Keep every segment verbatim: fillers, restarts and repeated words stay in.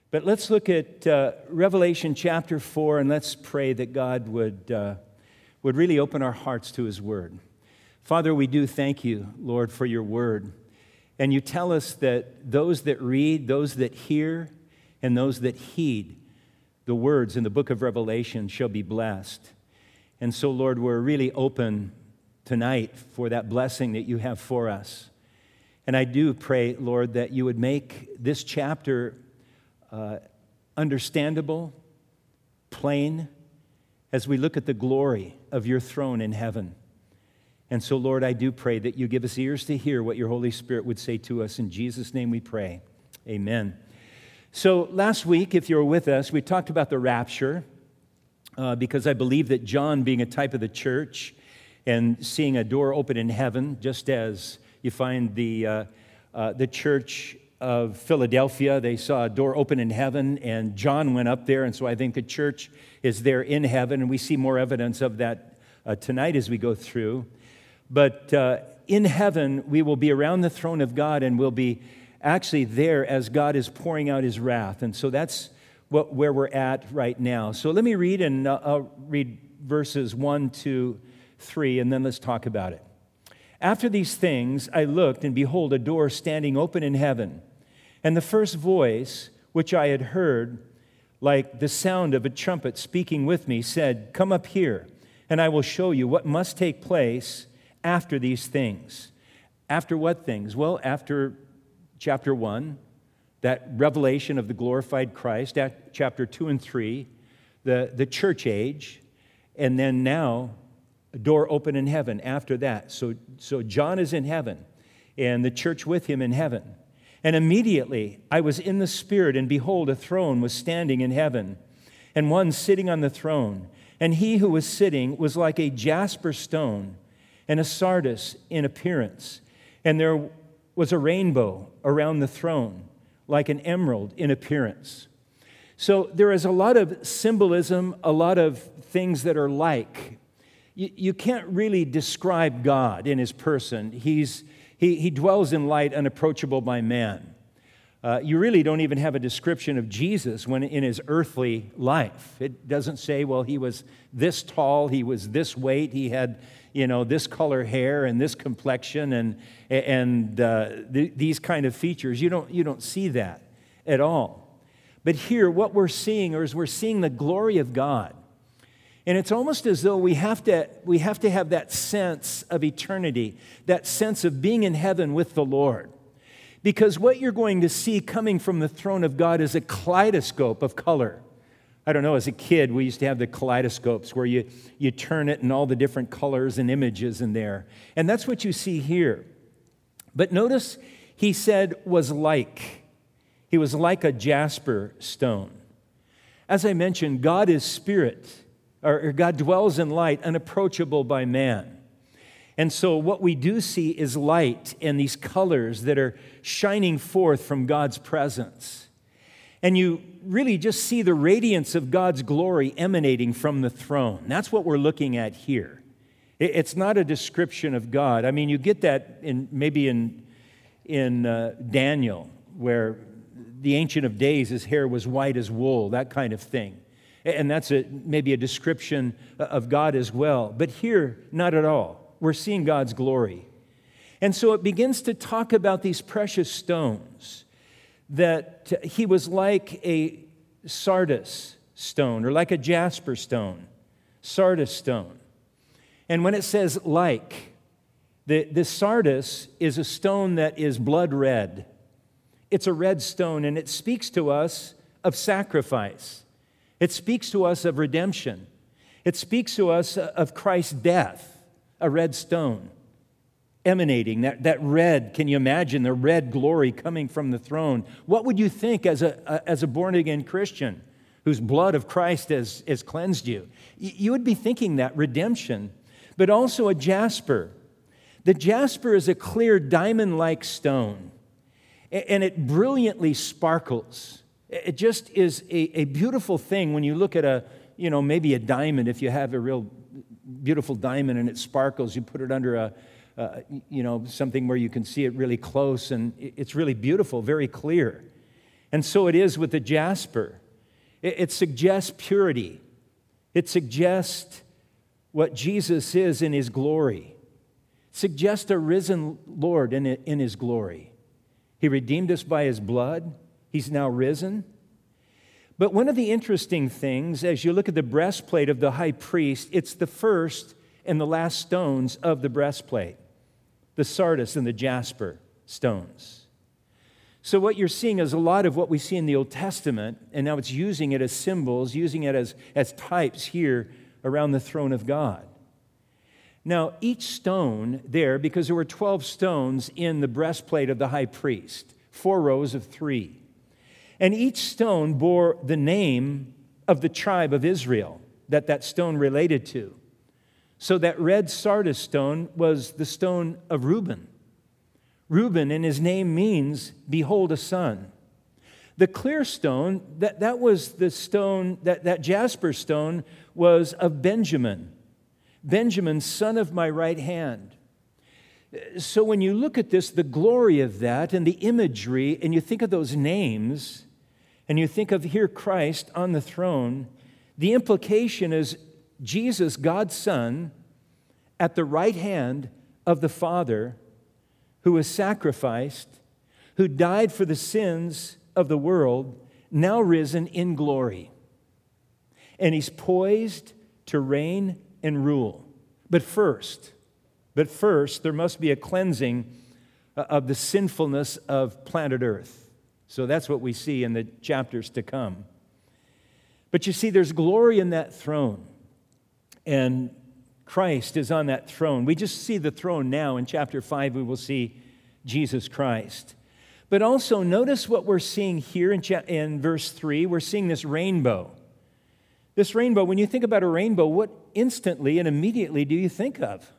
But let's look at uh, Revelation chapter four, and let's pray that God would, uh, would really open our hearts to His Word. Father, we do thank you, Lord, for your Word. And you tell us that those that read, those that hear, and those that heed the words in the book of Revelation shall be blessed. And so, Lord, we're really open tonight for that blessing that you have for us. And I do pray, Lord, that you would make this chapter uh, understandable, plain, as we look at the glory of your throne in heaven. And so, Lord, I do pray that you give us ears to hear what your Holy Spirit would say to us. In Jesus' name we pray. Amen. So last week, if you were with us, we talked about the rapture uh, because I believe that John, being a type of the church and seeing a door open in heaven, just as you find the, uh, uh, the church of Philadelphia, they saw a door open in heaven, and John went up there, and so I think the church is there in heaven, and we see more evidence of that uh, tonight as we go through. But uh, in heaven, we will be around the throne of God, and we'll be actually there as God is pouring out his wrath. And so that's what, where we're at right now. So let me read, and uh, I'll read verses one to three, and then let's talk about it. After these things, I looked, and behold, a door standing open in heaven. And the first voice, which I had heard, like the sound of a trumpet speaking with me, said, "Come up here, and I will show you what must take place after these things." After what things? Well, after chapter one, that revelation of the glorified Christ. At chapter two and three, the, the church age. And then now, a door open in heaven after that. So, so John is in heaven, and the church with him in heaven. And immediately I was in the Spirit, and behold, a throne was standing in heaven, and one sitting on the throne. And he who was sitting was like a jasper stone, and a sardis in appearance. And there was a rainbow around the throne, like an emerald in appearance. So there is a lot of symbolism, a lot of things that are like. You, you can't really describe God in his person. He's, he, he dwells in light unapproachable by man. Uh, you really don't even have a description of Jesus when in his earthly life. It doesn't say, well, he was this tall, he was this weight, he had, you know, this color hair and this complexion and and uh, th- these kind of features. You don't you don't see that at all. But here, what we're seeing is we're seeing the glory of God, and it's almost as though we have to we have to have that sense of eternity, that sense of being in heaven with the Lord. Because what you're going to see coming from the throne of God is a kaleidoscope of color. I don't know, as a kid, we used to have the kaleidoscopes where you, you turn it and all the different colors and images in there. And that's what you see here. But notice he said was like. He was like a jasper stone. As I mentioned, God is spirit, or God dwells in light, unapproachable by man. And so what we do see is light and these colors that are shining forth from God's presence. And you really just see the radiance of God's glory emanating from the throne. That's what we're looking at here. It's not a description of God. I mean, you get that in maybe in, in uh, Daniel, where the Ancient of Days, his hair was white as wool, that kind of thing. And that's a, maybe a description of God as well. But here, not at all. We're seeing God's glory. And so it begins to talk about these precious stones, that he was like a sardis stone or like a jasper stone, sardis stone. And when it says like, the, the sardis is a stone that is blood red. It's a red stone, and it speaks to us of sacrifice. It speaks to us of redemption. It speaks to us of Christ's death. A red stone emanating, that, that red, can you imagine the red glory coming from the throne? What would you think as a, a as a born-again Christian whose blood of Christ has, has cleansed you? You would be thinking that, redemption, but also a jasper. The jasper is a clear diamond-like stone, and it brilliantly sparkles. It just is a, a beautiful thing when you look at a, you know, maybe a diamond, if you have a real beautiful diamond and it sparkles, you put it under a, uh, you know, something where you can see it really close, and it's really beautiful, very clear. And so it is with the jasper. It, it suggests purity. It suggests what Jesus is in his glory. It suggests a risen Lord in, in his glory. He redeemed us by his blood. He's now risen. But one of the interesting things, as you look at the breastplate of the high priest, it's the first and the last stones of the breastplate, the sardis and the jasper stones. So what you're seeing is a lot of what we see in the Old Testament, and now it's using it as symbols, using it as, as types here around the throne of God. Now, each stone there, because there were twelve stones in the breastplate of the high priest, four rows of three. And each stone bore the name of the tribe of Israel that that stone related to. So that red sardis stone was the stone of Reuben. Reuben, and his name means, behold a son. The clear stone, that, that was the stone, that, that jasper stone was of Benjamin. Benjamin, son of my right hand. So when you look at this, the glory of that and the imagery, and you think of those names, and you think of here Christ on the throne, the implication is Jesus, God's Son, at the right hand of the Father, who was sacrificed, who died for the sins of the world, now risen in glory. And he's poised to reign and rule. But first, but first, there must be a cleansing of the sinfulness of planet Earth. So that's what we see in the chapters to come. But you see, there's glory in that throne. And Christ is on that throne. We just see the throne now. In chapter five, we will see Jesus Christ. But also, notice what we're seeing here in, cha- in verse three. We're seeing this rainbow. This rainbow, when you think about a rainbow, what instantly and immediately do you think of?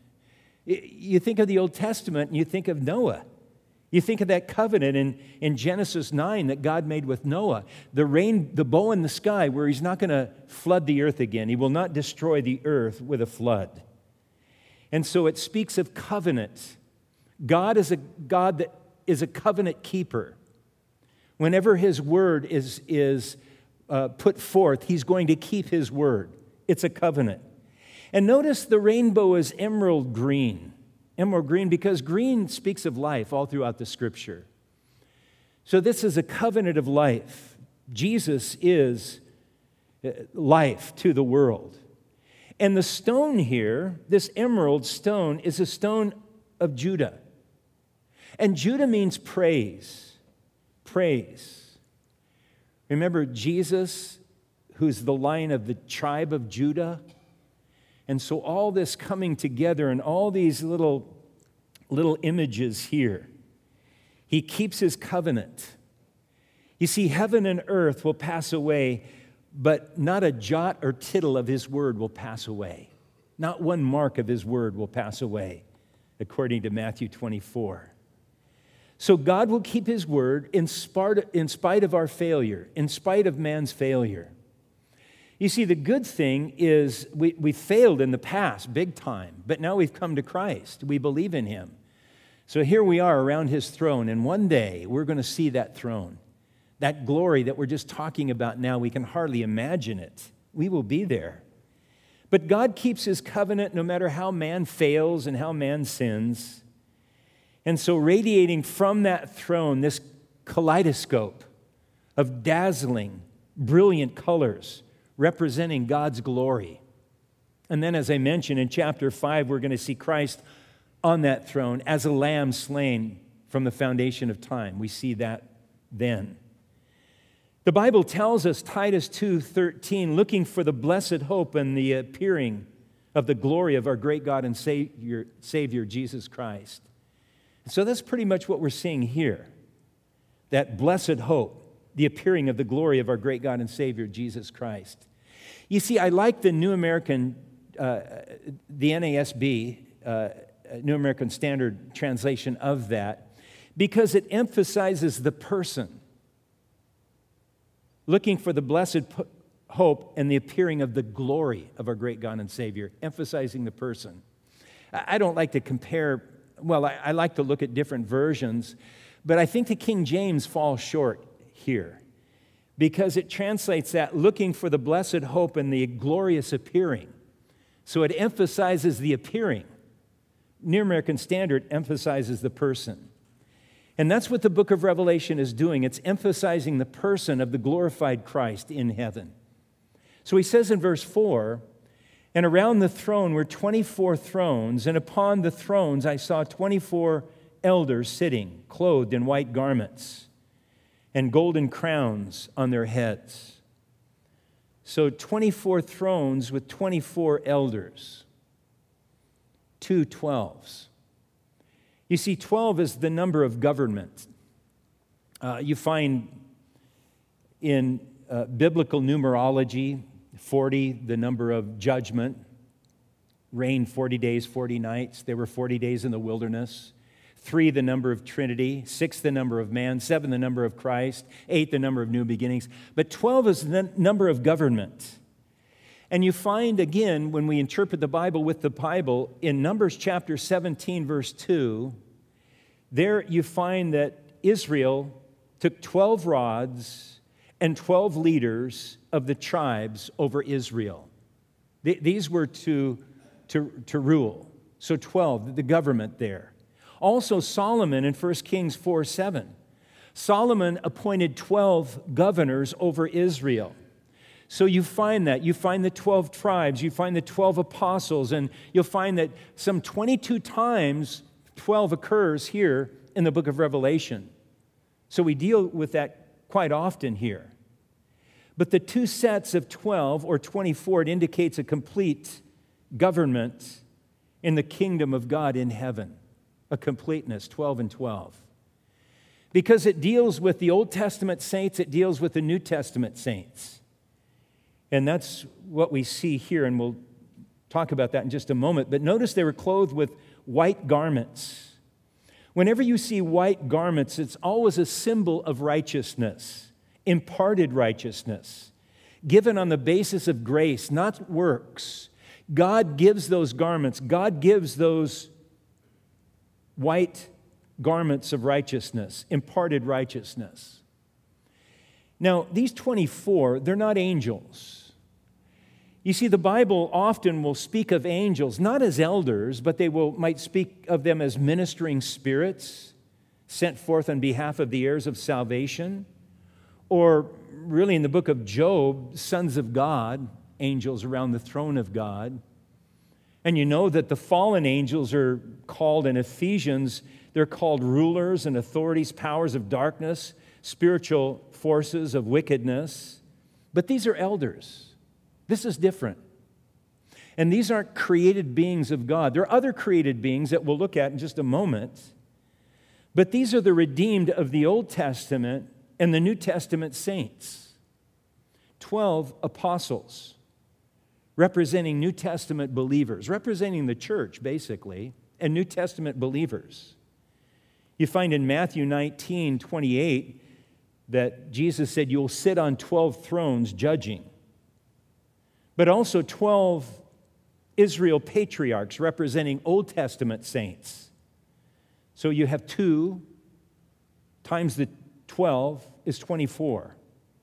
You think of the Old Testament and you think of Noah. You think of that covenant in, in Genesis nine that God made with Noah. The rain, the bow in the sky where he's not going to flood the earth again. He will not destroy the earth with a flood. And so it speaks of covenant. God is a God that is a covenant keeper. Whenever his word is, is uh, put forth, he's going to keep his word. It's a covenant. And notice the rainbow is emerald green. Emerald green because green speaks of life all throughout the Scripture. So this is a covenant of life. Jesus is life to the world. And the stone here, this emerald stone, is a stone of Judah. And Judah means praise. Praise. Remember Jesus, who's the Lion of the tribe of Judah? And so all this coming together and all these little, little images here, he keeps his covenant. You see, heaven and earth will pass away, but not a jot or tittle of his word will pass away. Not one mark of his word will pass away, according to Matthew twenty-four. So God will keep his word in spite, in spite of our failure, in spite of man's failure. You see, the good thing is we, we failed in the past big time, but now we've come to Christ. We believe in him. So here we are around his throne, and one day we're going to see that throne. That glory that we're just talking about now, we can hardly imagine it. We will be there. But God keeps his covenant no matter how man fails and how man sins. And so radiating from that throne, this kaleidoscope of dazzling, brilliant colors, representing God's glory. And then, as I mentioned, in chapter five, we're going to see Christ on that throne as a lamb slain from the foundation of time. We see that then. The Bible tells us, Titus two thirteen, looking for the blessed hope and the appearing of the glory of our great God and Savior, Savior Jesus Christ. So that's pretty much what we're seeing here. That blessed hope, the appearing of the glory of our great God and Savior, Jesus Christ. You see, I like the New American, uh, the N A S B, uh, New American Standard translation of that, because it emphasizes the person. Looking for the blessed hope and the appearing of the glory of our great God and Savior, emphasizing the person. I don't like to compare, well, I, I like to look at different versions, but I think the King James falls short here, because it translates that looking for the blessed hope and the glorious appearing. So it emphasizes the appearing. New American Standard emphasizes the person. And that's what the book of Revelation is doing. It's emphasizing the person of the glorified Christ in heaven. So he says in verse four, and around the throne were twenty-four thrones, and upon the thrones I saw twenty-four elders sitting, clothed in white garments, and golden crowns on their heads. So twenty-four thrones with twenty-four elders, two twelves. You see, twelve is the number of government. Uh, you find in uh, biblical numerology, forty, the number of judgment, reigned forty days, forty nights. There were forty days in the wilderness. Three, the number of Trinity. Six, the number of man. Seven, the number of Christ. Eight, the number of new beginnings. But twelve is the number of government. And you find, again, when we interpret the Bible with the Bible, in Numbers chapter seventeen, verse two, there you find that Israel took twelve rods and twelve leaders of the tribes over Israel. These were to, to, to rule. So twelve, the government there. Also Solomon in First Kings four seven. Solomon appointed twelve governors over Israel. So you find that. You find the twelve tribes, you find the twelve apostles, and you'll find that some twenty-two times twelve occurs here in the book of Revelation. So we deal with that quite often here. But the two sets of twelve or twenty-four, it indicates a complete government in the kingdom of God in heaven. A completeness, twelve and twelve. Because it deals with the Old Testament saints, it deals with the New Testament saints. And that's what we see here, and we'll talk about that in just a moment. But notice they were clothed with white garments. Whenever you see white garments, it's always a symbol of righteousness, imparted righteousness, given on the basis of grace, not works. God gives those garments. God gives those white garments of righteousness, imparted righteousness. Now, these twenty-four, they're not angels. You see, the Bible often will speak of angels, not as elders, but they will might speak of them as ministering spirits sent forth on behalf of the heirs of salvation. Or really in the book of Job, sons of God, angels around the throne of God. And you know that the fallen angels are called in Ephesians, they're called rulers and authorities, powers of darkness, spiritual forces of wickedness. But these are elders. This is different. And these aren't created beings of God. There are other created beings that we'll look at in just a moment. But these are the redeemed of the Old Testament and the New Testament saints. Twelve apostles, representing New Testament believers, representing the church, basically, and New Testament believers. You find in Matthew nineteen twenty-eight that Jesus said, you'll sit on twelve thrones judging. But also twelve Israel patriarchs representing Old Testament saints. So you have two times the twelve is twenty-four.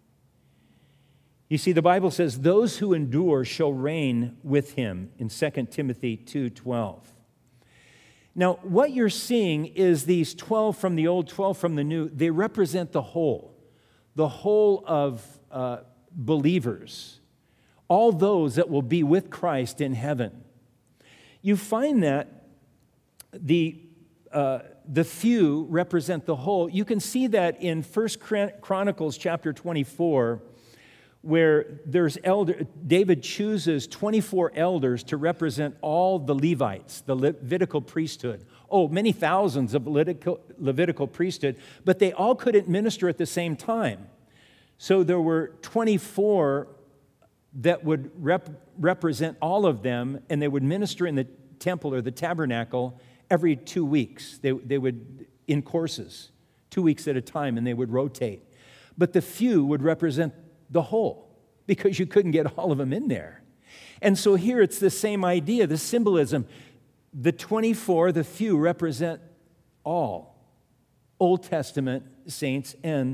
You see, the Bible says, those who endure shall reign with him in Second Timothy two twelve. Now, what you're seeing is these twelve from the old, twelve from the new. They represent the whole, the whole of uh, believers, all those that will be with Christ in heaven. You find that the, uh, the few represent the whole. You can see that in First Chronicles chapter twenty-four, where there's elder, David chooses twenty-four elders to represent all the Levites, the Levitical priesthood. Oh, many thousands of Levitical, Levitical priesthood, but they all couldn't minister at the same time. So there were twenty-four that would rep, represent all of them, and they would minister in the temple or the tabernacle every two weeks. They, they would, in courses, two weeks at a time, and they would rotate. But the few would represent the whole, because you couldn't get all of them in there. And so here it's the same idea, the symbolism. The twenty-four, the few, represent all Old Testament saints and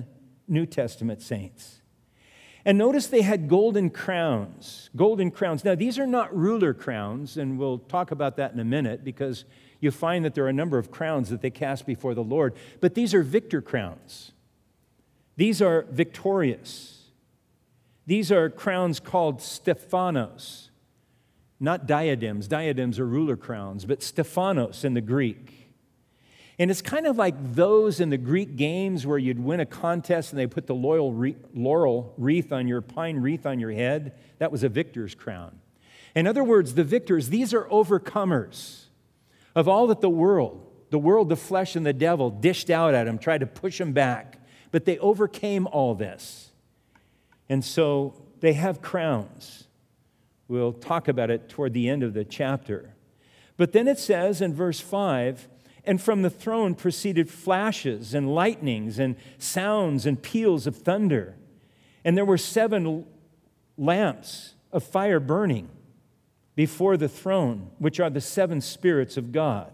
New Testament saints. And notice they had golden crowns, golden crowns. Now, these are not ruler crowns, and we'll talk about that in a minute, because you find that there are a number of crowns that they cast before the Lord. But these are victor crowns. These are victorious. These are crowns called Stephanos, not diadems. Diadems are ruler crowns, but Stephanos in the Greek. And it's kind of like those in the Greek games where you'd win a contest and they put the loyal re- laurel wreath on your pine wreath on your head. That was a victor's crown. In other words, the victors, these are overcomers of all that the world, the world, the flesh, and the devil dished out at them, tried to push them back. But they overcame all this. And so they have crowns. We'll talk about it toward the end of the chapter. But then it says in verse five, and from the throne proceeded flashes and lightnings and sounds and peals of thunder. And there were seven lamps of fire burning before the throne, which are the seven spirits of God.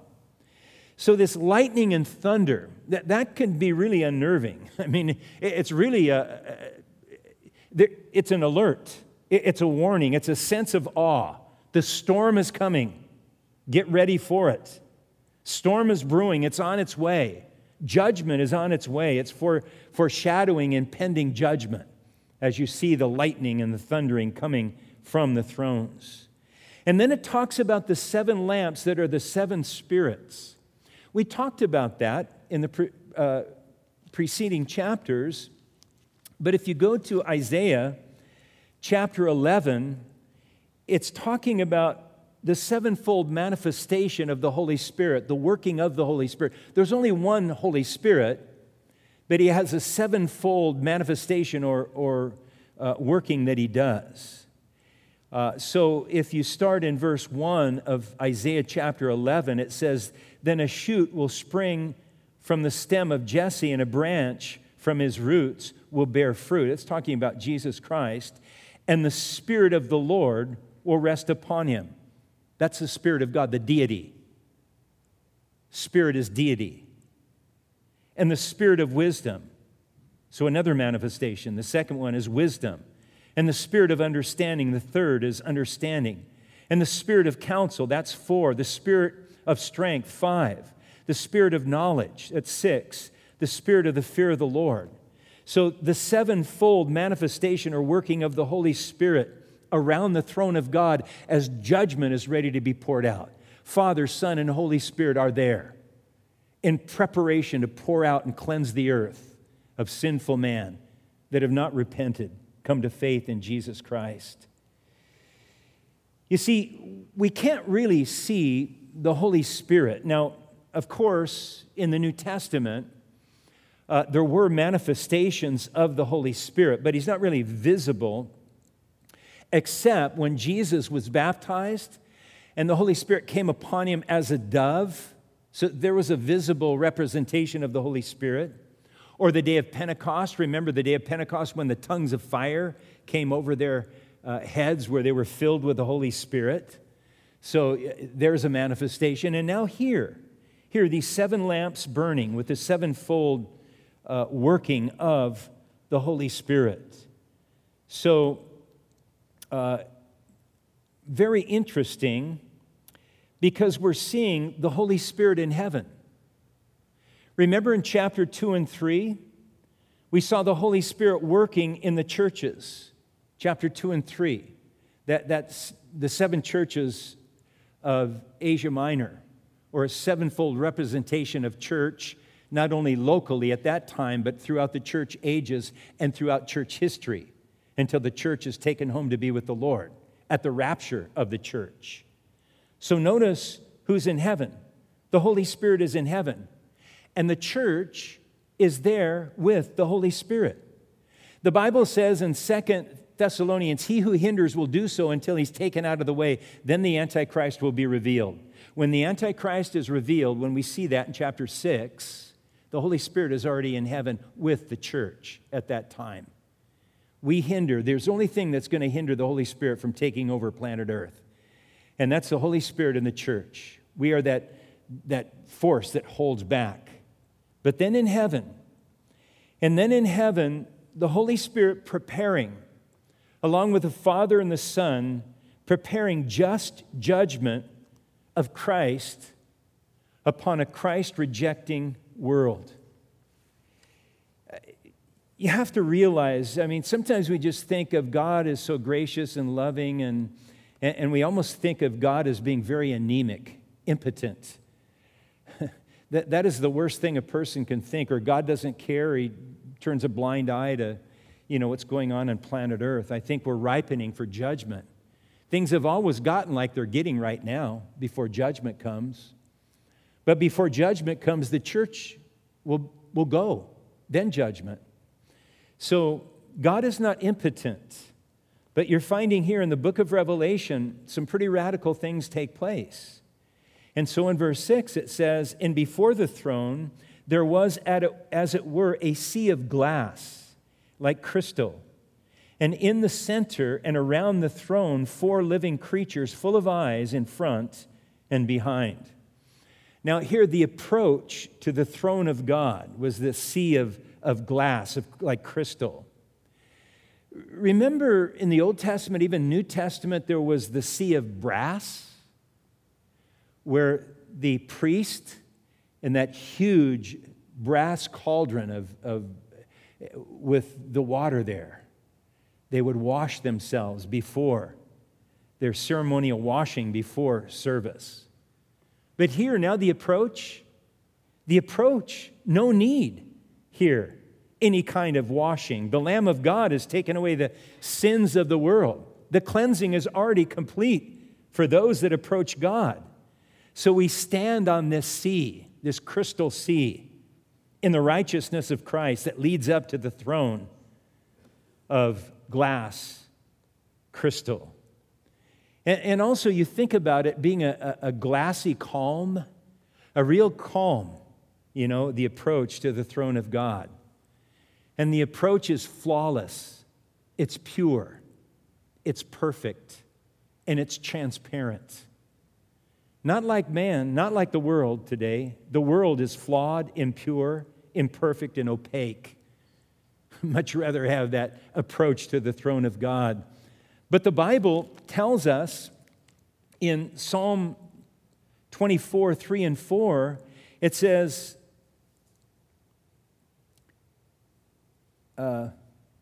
So this lightning and thunder, that, that can be really unnerving. I mean, it's really a, it's an alert. It's a warning. It's a sense of awe. The storm is coming. Get ready for it. Storm is brewing. It's on its way. Judgment is on its way. It's for foreshadowing impending judgment as you see the lightning and the thundering coming from the thrones. And then it talks about the seven lamps that are the seven spirits. We talked about that in the pre, uh, preceding chapters, but if you go to Isaiah chapter eleven, it's talking about the sevenfold manifestation of the Holy Spirit, the working of the Holy Spirit. There's only one Holy Spirit, but he has a sevenfold manifestation or, or uh, working that he does. Uh, so if you start in verse one of Isaiah chapter eleven, it says, then a shoot will spring from the stem of Jesse, and a branch from his roots will bear fruit. It's talking about Jesus Christ. And the Spirit of the Lord will rest upon him. That's the Spirit of God, the deity. Spirit is deity. And the Spirit of wisdom. So another manifestation. The second one is wisdom. And the Spirit of understanding. The third is understanding. And the Spirit of counsel, that's four. The Spirit of strength, five. The Spirit of knowledge, that's six. The Spirit of the fear of the Lord. So the sevenfold manifestation or working of the Holy Spirit around the throne of God as judgment is ready to be poured out. Father, Son, and Holy Spirit are there in preparation to pour out and cleanse the earth of sinful man that have not repented, come to faith in Jesus Christ. You see, we can't really see the Holy Spirit. Now, of course, in the New Testament, uh, there were manifestations of the Holy Spirit, but he's not really visible except when Jesus was baptized and the Holy Spirit came upon him as a dove. So there was a visible representation of the Holy Spirit. Or the day of Pentecost. Remember the day of Pentecost when the tongues of fire came over their uh, heads where they were filled with the Holy Spirit. So uh, there's a manifestation. And now here, here are these seven lamps burning with the sevenfold uh, working of the Holy Spirit. So Uh, very interesting because we're seeing the Holy Spirit in heaven. Remember in chapter two and three, we saw the Holy Spirit working in the churches. Chapter two and three. That, that's the seven churches of Asia Minor, or a sevenfold representation of church, not only locally at that time, but throughout the church ages and throughout church history, until the church is taken home to be with the Lord at the rapture of the church. So notice who's in heaven. The Holy Spirit is in heaven. And the church is there with the Holy Spirit. The Bible says in Second Thessalonians, he who hinders will do so until he's taken out of the way. Then the Antichrist will be revealed. When the Antichrist is revealed, when we see that in chapter six, the Holy Spirit is already in heaven with the church at that time. We hinder. There's the only thing that's going to hinder the Holy Spirit from taking over planet Earth. And that's the Holy Spirit in the church. We are that, that force that holds back. But then in heaven, And then in heaven, the Holy Spirit preparing, along with the Father and the Son, preparing just judgment of Christ upon a Christ-rejecting world. You have to realize, I mean, sometimes we just think of God as so gracious and loving, and, and we almost think of God as being very anemic, impotent. that, that is the worst thing a person can think, or God doesn't care, he turns a blind eye to, you know, what's going on on planet Earth. I think we're ripening for judgment. Things have always gotten like they're getting right now before judgment comes. But before judgment comes, the church will, will go, then judgment. So God is not impotent, but you're finding here in the book of Revelation some pretty radical things take place. And so in verse six it says, "And before the throne there was, as it were, a sea of glass, like crystal. And in the center and around the throne, four living creatures full of eyes in front and behind." Now here, the approach to the throne of God was this sea of, of glass, of, like crystal. Remember in the Old Testament, even New Testament, there was the sea of brass, where the priest in that huge brass cauldron of, of with the water there, they would wash themselves before their ceremonial washing before service. But here, now the approach, the approach, no need here, any kind of washing. The Lamb of God has taken away the sins of the world. The cleansing is already complete for those that approach God. So we stand on this sea, this crystal sea, in the righteousness of Christ that leads up to the throne of glass, crystal. And, and also you think about it being a, a glassy calm, a real calm, you know, the approach to the throne of God. And the approach is flawless, it's pure, it's perfect, and it's transparent. Not like man, not like the world today. The world is flawed, impure, imperfect, and opaque. Much rather have that approach to the throne of God. But the Bible tells us in Psalm twenty-four, three and four, it says, uh,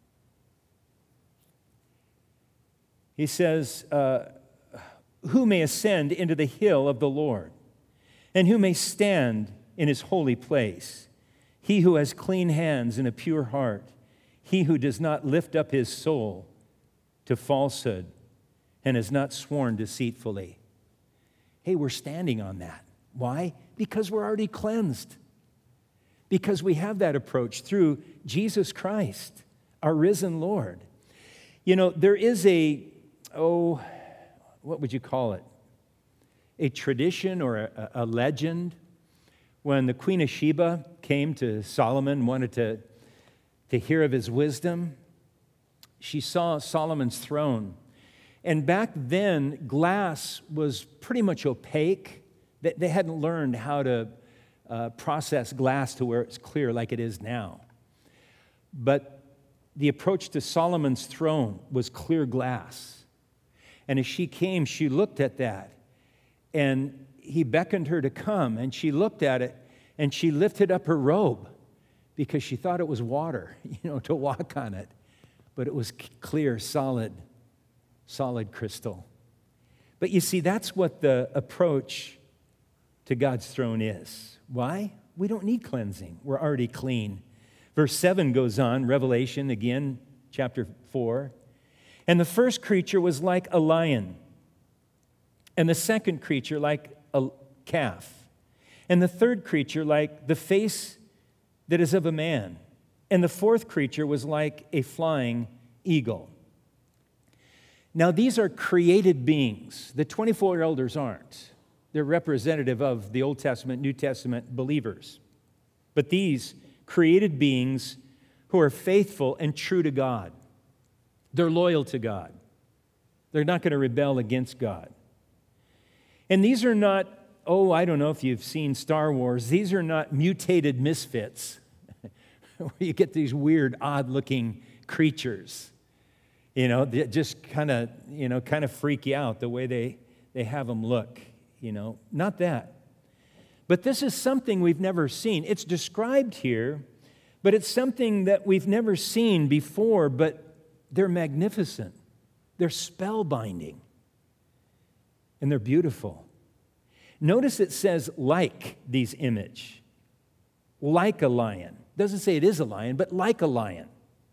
he says, uh, "Who may ascend into the hill of the Lord? And who may stand in his holy place? He who has clean hands and a pure heart, he who does not lift up his soul to falsehood and has not sworn deceitfully." Hey, we're standing on that. Why? Because we're already cleansed. Because we have that approach through Jesus Christ, our risen Lord. You know, there is a, oh, what would you call it? A tradition or a, a legend. When the Queen of Sheba came to Solomon, wanted to, to hear of his wisdom, she saw Solomon's throne. And back then, glass was pretty much opaque. They, they hadn't learned how to uh, process glass to where it's clear like it is now. But the approach to Solomon's throne was clear glass. And as she came, she looked at that. And he beckoned her to come. And she looked at it, and she lifted up her robe because she thought it was water, you know, to walk on it. But it was clear, solid, solid crystal. But you see, that's what the approach to God's throne is. Why? We don't need cleansing. We're already clean. Verse seven goes on, Revelation again, chapter four. "And the first creature was like a lion, and the second creature like a calf, and the third creature like the face that is of a man, and the fourth creature was like a flying eagle." Now, these are created beings. The twenty-four elders aren't. They're representative of the Old Testament, New Testament believers. But these created beings who are faithful and true to God. They're loyal to God. They're not going to rebel against God. And these are not, oh, I don't know if you've seen Star Wars, these are not mutated misfits where you get these weird, odd-looking creatures. You know, that just kind of, you know, kind of freak you out the way they, they have them look, you know. Not that. But this is something we've never seen. It's described here, but it's something that we've never seen before, but they're magnificent. They're spellbinding. And they're beautiful. Notice it says like these image. Like a lion. It doesn't say it is a lion, but like a lion.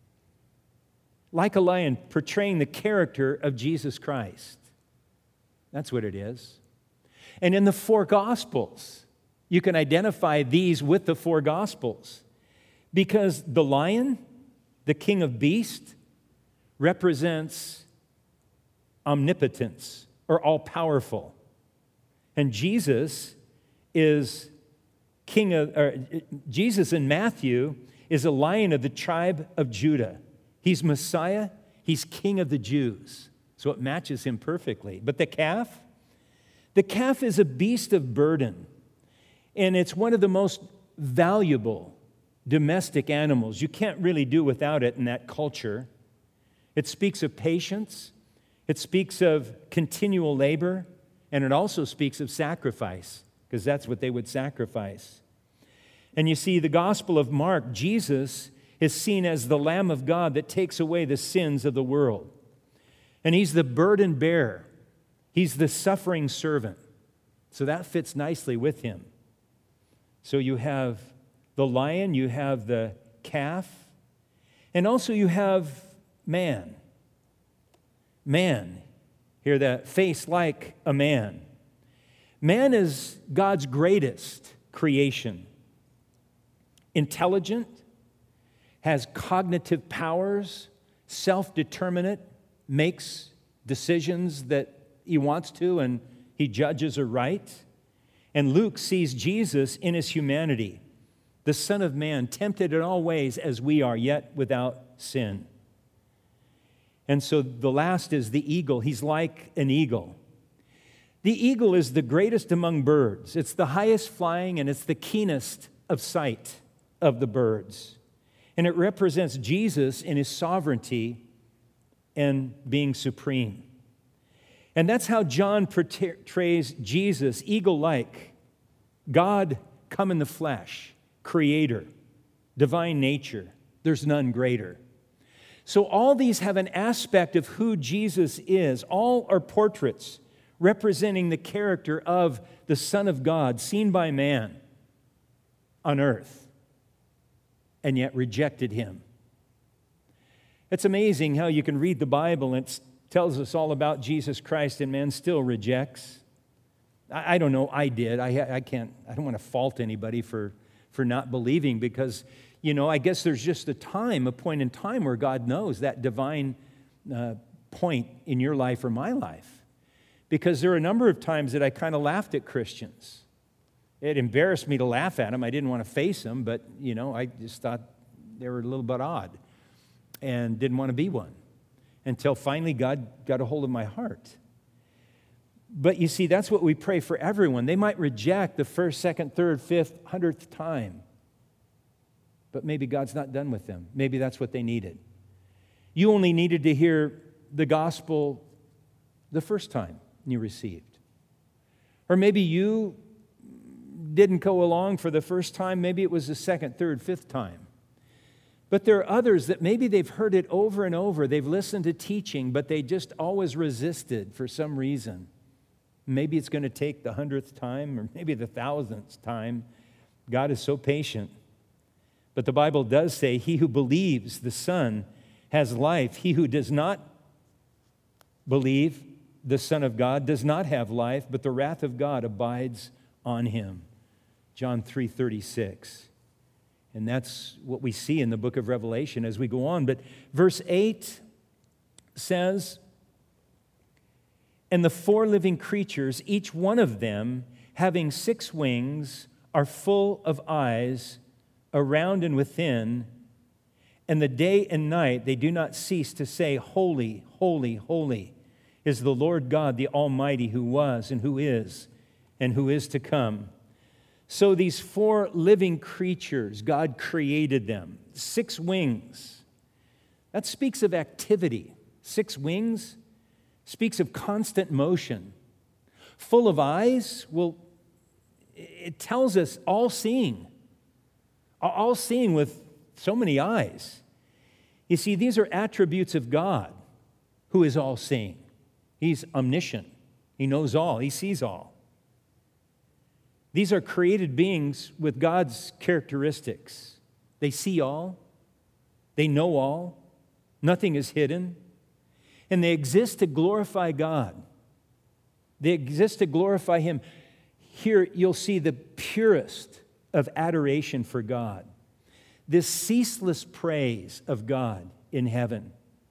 Like a lion, portraying the character of Jesus Christ. That's what it is. And in the four Gospels, you can identify these with the four Gospels. Because the lion, the king of beasts, represents omnipotence or all-powerful. And Jesus is king of, or Jesus in Matthew is a lion of the tribe of Judah. He's Messiah. He's king of the Jews. So it matches him perfectly. But the calf? The calf is a beast of burden. And it's one of the most valuable domestic animals. You can't really do without it in that culture. It speaks of patience. It speaks of continual labor. And it also speaks of sacrifice, because that's what they would sacrifice. And you see, the Gospel of Mark, Jesus is seen as the Lamb of God that takes away the sins of the world. And he's the burden bearer. He's the suffering servant. So that fits nicely with him. So you have the lion, you have the calf, and also you have man. Man. Hear that? Face like a man. Man is God's greatest creation. Intelligent, has cognitive powers, self-determinate, makes decisions that he wants to, and he judges are right. And Luke sees Jesus in his humanity, the Son of Man, tempted in all ways as we are, yet without sin. And so the last is the eagle. He's like an eagle. The eagle is the greatest among birds. It's the highest flying, and it's the keenest of sight of the birds. And it represents Jesus in his sovereignty and being supreme. And that's how John portrays Jesus, eagle-like, God come in the flesh, creator, divine nature. There's none greater. So all these have an aspect of who Jesus is. All are portraits representing the character of the Son of God, seen by man on earth, and yet rejected him. It's amazing how you can read the Bible and it tells us all about Jesus Christ, and man still rejects. I, I don't know, I did. I, I can't, I don't want to fault anybody for, for not believing, because, you know, I guess there's just a time, a point in time where God knows that divine uh, point in your life or my life. Because there are a number of times that I kind of laughed at Christians. It embarrassed me to laugh at them. I didn't want to face them, but, you know, I just thought they were a little bit odd and didn't want to be one until finally God got a hold of my heart. But you see, that's what we pray for everyone. They might reject the first, second, third, fifth, hundredth time, but maybe God's not done with them. Maybe that's what they needed. You only needed to hear the gospel the first time you received. Or maybe you didn't go along for the first time. Maybe it was the second, third, fifth time. But there are others that maybe they've heard it over and over. They've listened to teaching, but they just always resisted for some reason. Maybe it's going to take the hundredth time or maybe the thousandth time. God is so patient. But the Bible does say, he who believes the Son has life. He who does not believe the Son of God does not have life, but the wrath of God abides on him. John three thirty-six. And that's what we see in the book of Revelation as we go on. But verse eight says, and the four living creatures, each one of them having six wings, are full of eyes around and within, and the day and night they do not cease to say, holy, holy, holy is the Lord God, the Almighty, who was and who is and who is to come. So these four living creatures, God created them. Six wings. That speaks of activity. Six wings speaks of constant motion. Full of eyes, well, it tells us all-seeing. All-seeing with so many eyes. You see, these are attributes of God, who is all-seeing. He's omniscient. He knows all. He sees all. These are created beings with God's characteristics. They see all. They know all. Nothing is hidden. And they exist to glorify God. They exist to glorify Him. Here you'll see the purest of adoration for God. This ceaseless praise of God in heaven.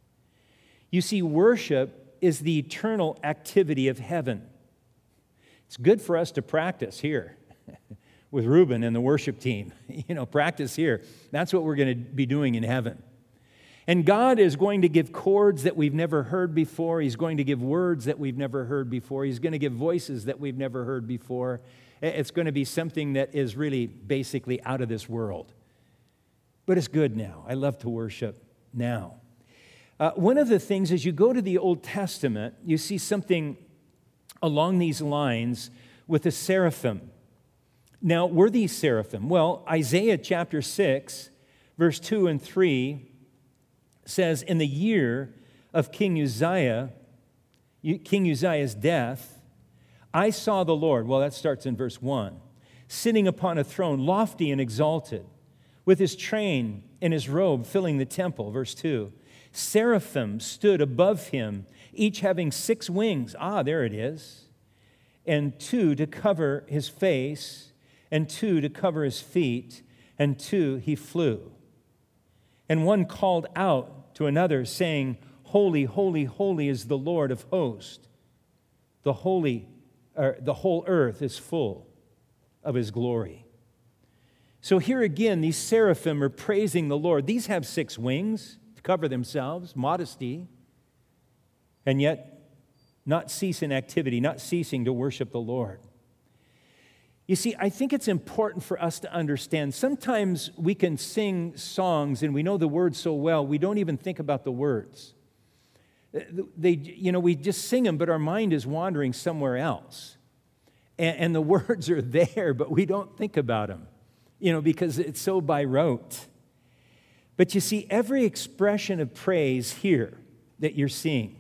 You see, worship is the eternal activity of heaven. It's good for us to practice here with Reuben and the worship team. You know, practice here. That's what we're going to be doing in heaven. And God is going to give chords that we've never heard before. He's going to give words that we've never heard before. He's going to give voices that we've never heard before. It's going to be something that is really basically out of this world. But it's good now. I love to worship now. Uh, one of the things, as you go to the Old Testament, you see something along these lines with the seraphim. Now, were these seraphim? Well, Isaiah chapter six, verse two and three says, in the year of King Uzziah, King Uzziah's death, I saw the Lord, well, that starts in verse one, sitting upon a throne, lofty and exalted, with his train and his robe filling the temple, verse two. Seraphim stood above him, each having six wings. Ah, there it is. And two to cover his face, and two to cover his feet, and two he flew. And one called out to another, saying, Holy, holy, holy is the Lord of hosts. The holy, or the whole earth is full of his glory. So here again, these seraphim are praising the Lord. These have six wings to cover themselves, modesty, and yet not cease in activity, not ceasing to worship the Lord. You see, I think it's important for us to understand. Sometimes we can sing songs and we know the words so well, we don't even think about the words. They, you know, we just sing them, but our mind is wandering somewhere else. And, and the words are there, but we don't think about them, you know, because it's so by rote. But you see, every expression of praise here that you're seeing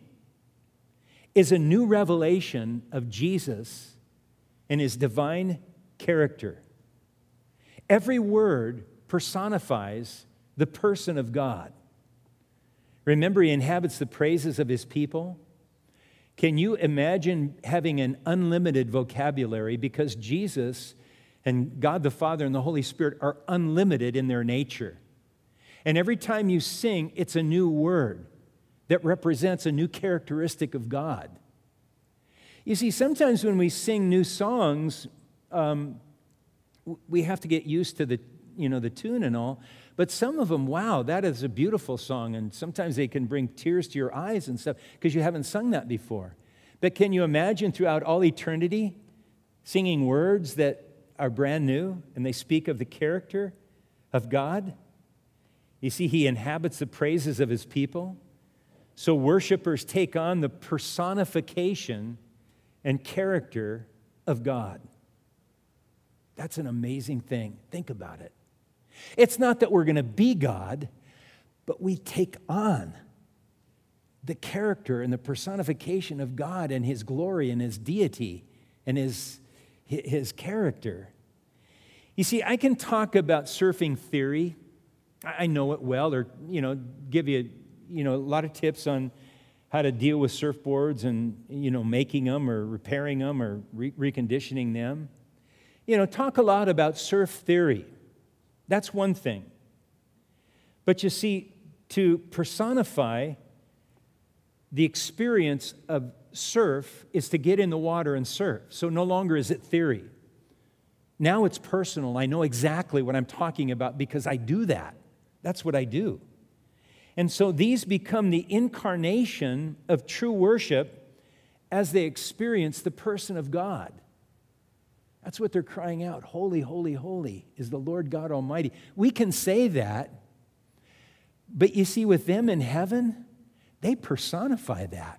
is a new revelation of Jesus and his divine character. Every word personifies the person of God. Remember, he inhabits the praises of his people. Can you imagine having an unlimited vocabulary, because Jesus and God the Father and the Holy Spirit are unlimited in their nature? And every time you sing, it's a new word that represents a new characteristic of God. You see, sometimes when we sing new songs, um, we have to get used to the, you know, the tune and all. But some of them, wow, that is a beautiful song. And sometimes they can bring tears to your eyes and stuff because you haven't sung that before. But can you imagine throughout all eternity singing words that are brand new and they speak of the character of God? You see, he inhabits the praises of his people. So worshipers take on the personification and character of God. That's an amazing thing. Think about it. It's not that we're going to be God, but we take on the character and the personification of God and his glory and his deity and his, his character. You see, I can talk about surfing theory. I know it well, or, you know, give you, you know, a lot of tips on how to deal with surfboards and, you know, making them or repairing them or re- reconditioning them. You know, talk a lot about surf theory. That's one thing. But you see, to personify the experience of surf is to get in the water and surf. So no longer is it theory. Now it's personal. I know exactly what I'm talking about because I do that. That's what I do. And so these become the incarnation of true worship as they experience the person of God. That's what they're crying out. Holy, holy, holy is the Lord God Almighty. We can say that, but you see, with them in heaven, they personify that.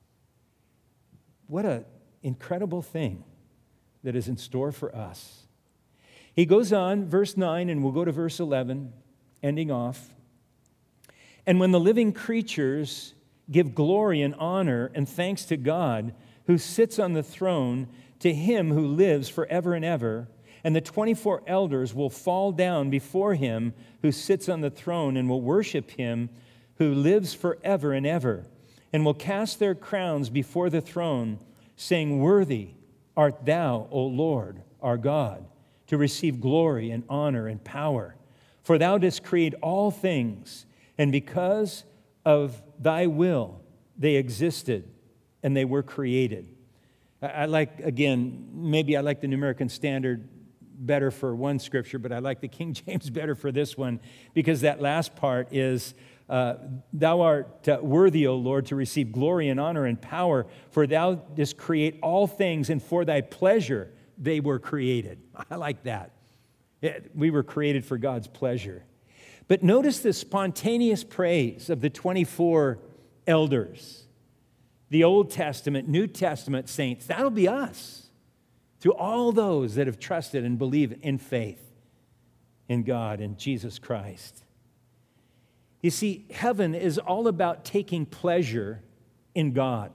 What an incredible thing that is in store for us. He goes on, verse nine, and we'll go to verse eleven, ending off. And when the living creatures give glory and honor and thanks to God, who sits on the throne, to him who lives forever and ever, and the twenty-four elders will fall down before him who sits on the throne and will worship him who lives forever and ever, and will cast their crowns before the throne, saying, Worthy art thou, O Lord, our God, to receive glory and honor and power. For thou didst create all things, and because of thy will they existed, and they were created. I like, again, maybe I like the New American Standard better for one scripture, but I like the King James better for this one, because that last part is, uh, thou art uh, worthy, O Lord, to receive glory and honor and power, for thou didst create all things, and for thy pleasure they were created. I like that. It, we were created for God's pleasure. But notice the spontaneous praise of the twenty-four elders, the Old Testament, New Testament saints. That'll be us. To all those that have trusted and believed in faith in God and Jesus Christ. You see, heaven is all about taking pleasure in God,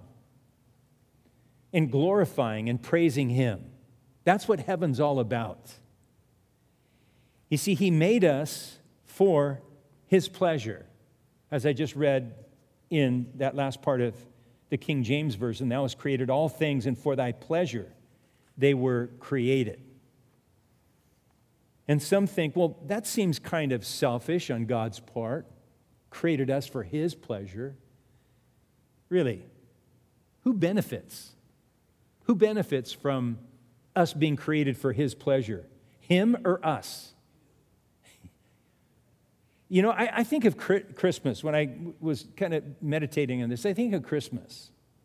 in glorifying and praising Him. That's what heaven's all about. You see, He made us for His pleasure, as I just read in that last part of the King James Version. Thou hast created all things, and for thy pleasure they were created. And some think, well, that seems kind of selfish on God's part. Created us for His pleasure. Really, who benefits? Who benefits from us being created for His pleasure? Him or us? You know, I, I think of Christmas. When I was kind of meditating on this, I think of Christmas.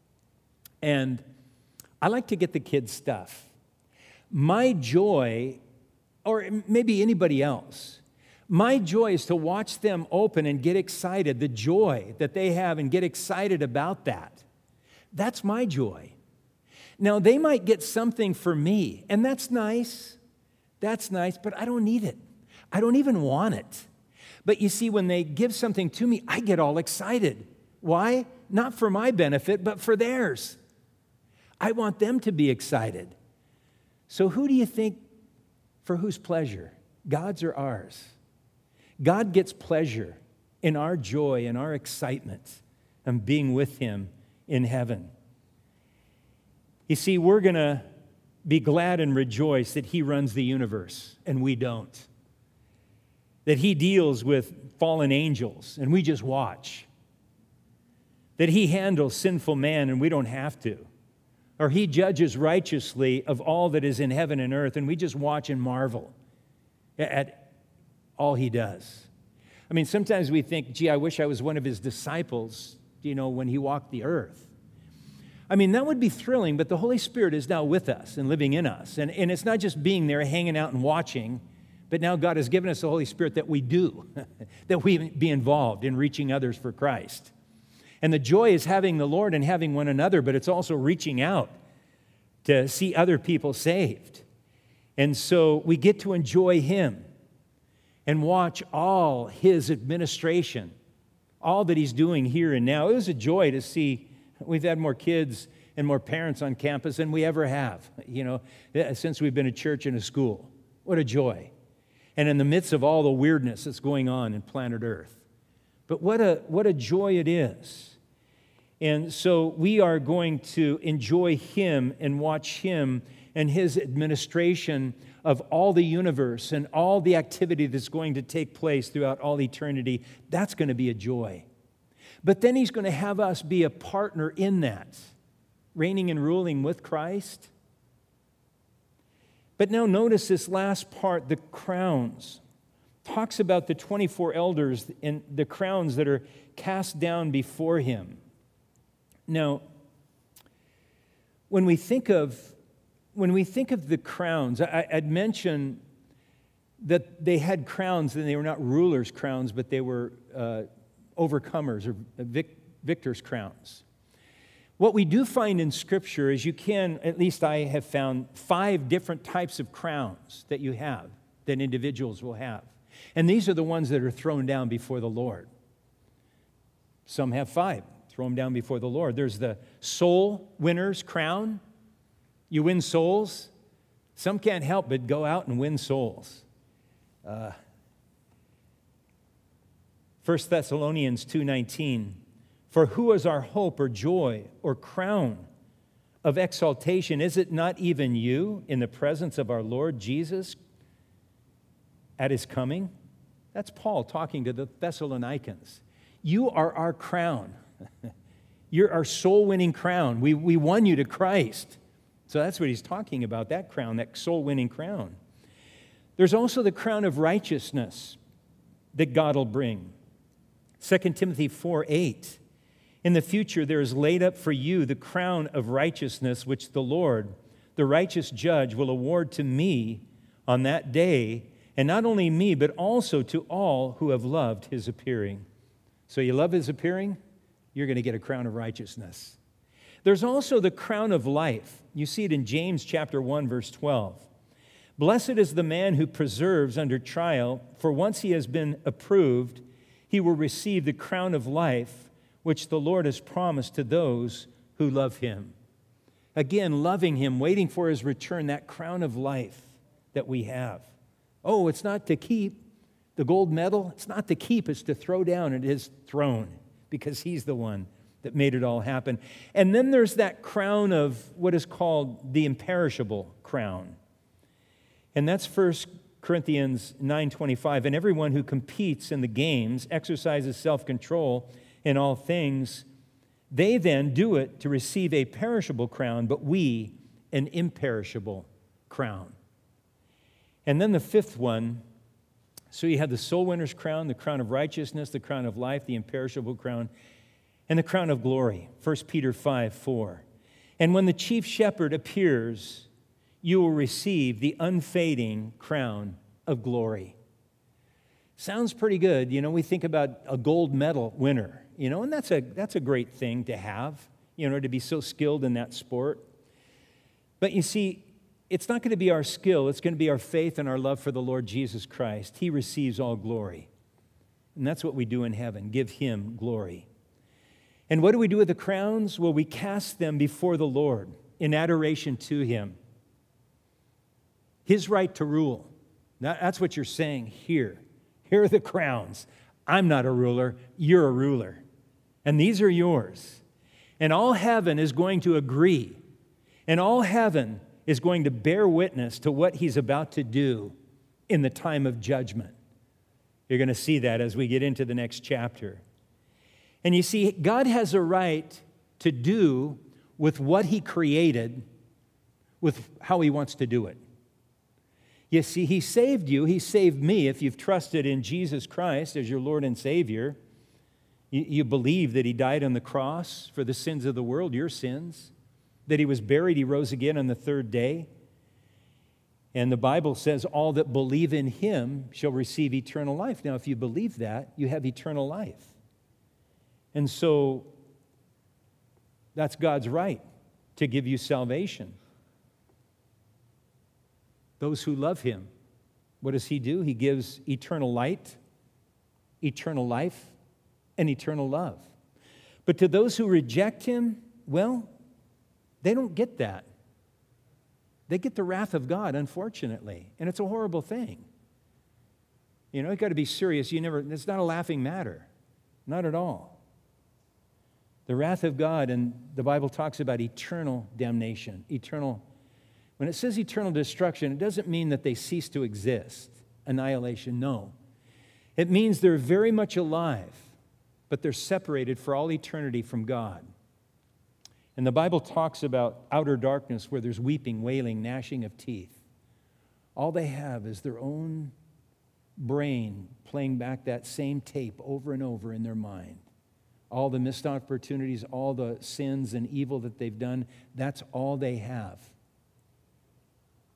And I like to get the kids stuff. My joy, or maybe anybody else, my joy is to watch them open and get excited, the joy that they have, and get excited about that. That's my joy. Now, they might get something for me, and that's nice. That's nice, but I don't need it. I don't even want it. But you see, when they give something to me, I get all excited. Why? Not for my benefit, but for theirs. I want them to be excited. So who do you think, for whose pleasure? God's or ours? God gets pleasure in our joy and our excitement and being with Him in heaven. You see, we're going to be glad and rejoice that He runs the universe and we don't. That He deals with fallen angels and we just watch. That He handles sinful man and we don't have to. Or He judges righteously of all that is in heaven and earth, and we just watch and marvel at all He does. I mean, sometimes we think, gee, I wish I was one of His disciples, you know, when He walked the earth. I mean, that would be thrilling, but the Holy Spirit is now with us and living in us. And, and it's not just being there, hanging out and watching, but now God has given us the Holy Spirit that we do, that we be involved in reaching others for Christ. And the joy is having the Lord and having one another, but it's also reaching out to see other people saved. And so we get to enjoy Him and watch all His administration, all that He's doing here and now. It was a joy to see. We've had more kids and more parents on campus than we ever have, you know, since we've been a church and a school. What a joy. And in the midst of all the weirdness that's going on in planet Earth. But what a what a joy it is. And so we are going to enjoy Him and watch Him and His administration of all the universe and all the activity that's going to take place throughout all eternity. That's going to be a joy. But then He's going to have us be a partner in that, reigning and ruling with Christ. But now notice this last part, the crowns. Talks about the twenty-four elders and the crowns that are cast down before Him. Now, when we think of when we think of the crowns, I, I'd mention that they had crowns, and they were not rulers' crowns, but they were uh, overcomers or vic- victors' crowns. What we do find in Scripture is you can, at least I have found, five different types of crowns that you have, that individuals will have. And these are the ones that are thrown down before the Lord. Some have five, throw them down before the Lord. There's the soul winner's crown. You win souls. Some can't help but go out and win souls. Uh, First Thessalonians two nineteen, for who is our hope or joy or crown of exaltation? Is it not even you in the presence of our Lord Jesus at his coming? That's Paul talking to the Thessalonians. You are our crown. You're our soul-winning crown. We, we won you to Christ. So that's what he's talking about, that crown, that soul-winning crown. There's also the crown of righteousness that God will bring. Second Timothy four eight. In the future there is laid up for you the crown of righteousness, which the Lord, the righteous judge, will award to me on that day, and not only me, but also to all who have loved his appearing. So you love his appearing? You're going to get a crown of righteousness. There's also the crown of life. You see it in James chapter one, verse twelve. Blessed is the man who perseveres under trial, for once he has been approved, he will receive the crown of life, which the Lord has promised to those who love him. Again, loving him, waiting for his return, that crown of life that we have. Oh, it's not to keep the gold medal. It's not to keep, it's to throw down at his throne, because he's the one that made it all happen. And then there's that crown of what is called the imperishable crown. And that's First Corinthians nine twenty-five. And everyone who competes in the games exercises self-control in all things. They then do it to receive a perishable crown, but we an imperishable crown. And then the fifth one, so you have the soul winner's crown, the crown of righteousness, the crown of life, the imperishable crown, and the crown of glory. First Peter five four. And when the chief shepherd appears, you will receive the unfading crown of glory. Sounds pretty good. You know, we think about a gold medal winner, you know, and that's a that's a great thing to have, you know, to be so skilled in that sport. But you see, it's not going to be our skill. It's going to be our faith and our love for the Lord Jesus Christ. He receives all glory. And that's what we do in heaven, give him glory. And what do we do with the crowns? Well, we cast them before the Lord in adoration to him. His right to rule. That's what you're saying here. Here are the crowns. I'm not a ruler. You're a ruler. And these are yours. And all heaven is going to agree. And all heaven is going to bear witness to what he's about to do in the time of judgment. You're going to see that as we get into the next chapter. And you see, God has a right to do with what he created, with how he wants to do it. You see, he saved you. He saved me. If you've trusted in Jesus Christ as your Lord and Savior, you, you believe that he died on the cross for the sins of the world, your sins, that he was buried, he rose again on the third day. And the Bible says all that believe in him shall receive eternal life. Now, if you believe that, you have eternal life. And so that's God's right to give you salvation. Those who love him, what does he do? He gives eternal light, eternal life, and eternal love. But to those who reject him, well, they don't get that. They get the wrath of God, unfortunately, and it's a horrible thing. You know, you've got to be serious. You never, it's not a laughing matter, not at all. The wrath of God, and the Bible talks about eternal damnation, eternal. When it says eternal destruction, it doesn't mean that they cease to exist, annihilation, no. It means they're very much alive, but they're separated for all eternity from God. And the Bible talks about outer darkness where there's weeping, wailing, gnashing of teeth. All they have is their own brain playing back that same tape over and over in their mind. All the missed opportunities, all the sins and evil that they've done, that's all they have.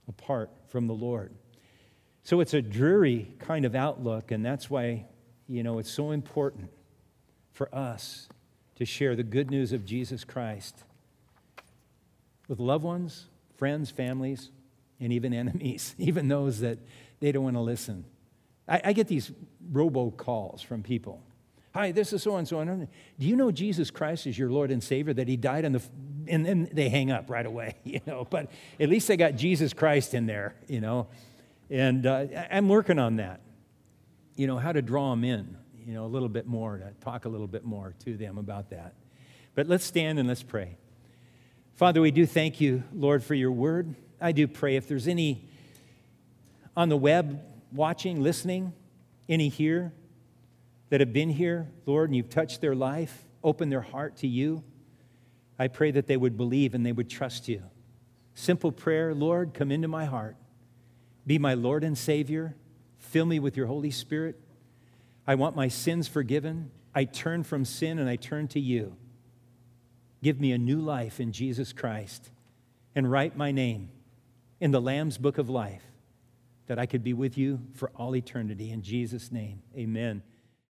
apart from the Lord. So it's a dreary kind of outlook, and that's why, you know, it's so important for us to share the good news of Jesus Christ with loved ones, friends, families, and even enemies, even those that they don't want to listen. I, I get these robocalls from people. Hi, this is so-and-so. Do you know Jesus Christ is your Lord and Savior, that he died on the... F-? And then they hang up right away, you know. But at least they got Jesus Christ in there, you know. And uh, I'm working on that, you know, how to draw them in, you know, a little bit more, to talk a little bit more to them about that. But let's stand and let's pray. Father, we do thank you, Lord, for your word. I do pray if there's any on the web watching, listening, any here that have been here, Lord, and you've touched their life, opened their heart to you, I pray that they would believe and they would trust you. Simple prayer, Lord, come into my heart. Be my Lord and Savior. Fill me with your Holy Spirit. I want my sins forgiven. I turn from sin and I turn to you. Give me a new life in Jesus Christ and write my name in the Lamb's Book of Life, that I could be with you for all eternity. In Jesus' name, amen.